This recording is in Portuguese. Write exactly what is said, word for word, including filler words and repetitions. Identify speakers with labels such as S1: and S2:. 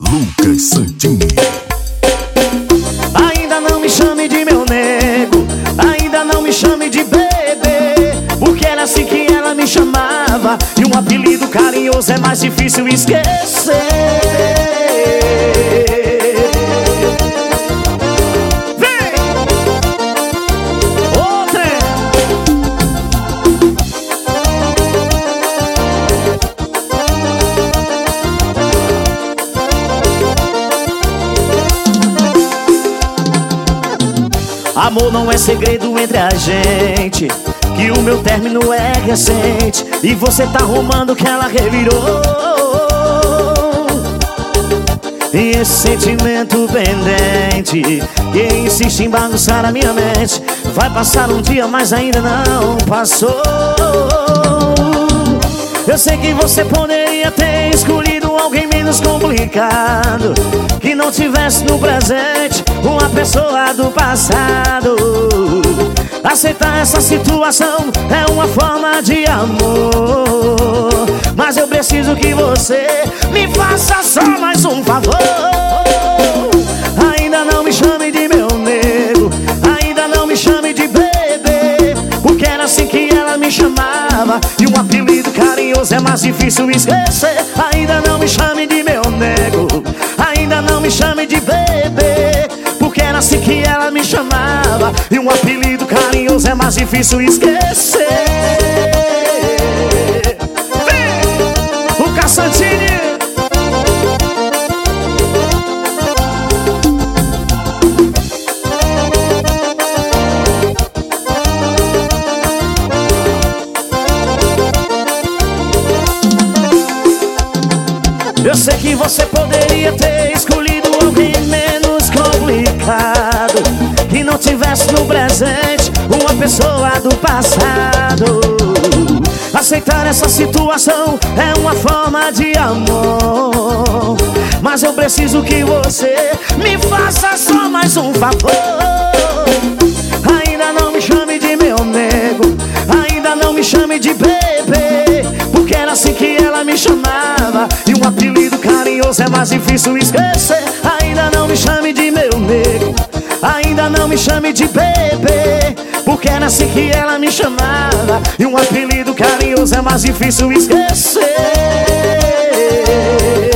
S1: Lucas Santini.
S2: Ainda não me chame de meu nego, ainda não me chame de bebê, porque era assim que ela me chamava, e um apelido carinhoso é mais difícil esquecer. Vem! Outra! Amor não é segredo entre a gente, que o meu término é recente, e você tá arrumando que ela revirou. E esse sentimento pendente que insiste em bagunçar a minha mente, vai passar um dia, mas ainda não passou. Eu sei que você poderia ter escolhido alguém menos complicado, que não tivesse no presente uma pessoa do passado. Aceitar essa situação é uma forma de amor, mas eu preciso que você me faça só mais um favor. Ainda não me chame de meu nego, ainda não me chame de bebê, porque era assim que ela me chamava, e um apelido carinhoso é mais difícil esquecer. Ainda não me chame de meu nego, ainda não me chame de bebê, porque era assim que ela me chamava, e um apelido carinhoso é mais difícil esquecer. Vem! O Caçantini! Eu sei que você poderia ter escolhido alguém menos complicado, que não tivesse no presente uma pessoa do passado. Aceitar essa situação é uma forma de amor, mas eu preciso que você me faça só mais um favor. Ainda não me chame de meu nego, ainda não me chame de bebê, porque era assim que ela me chamava, e um apelido carinhoso é mais difícil esquecer. Ainda não me chame de meu nego, ainda não me chame de bebê, porque era assim que ela me chamava, e um apelido carinhoso é mais difícil esquecer.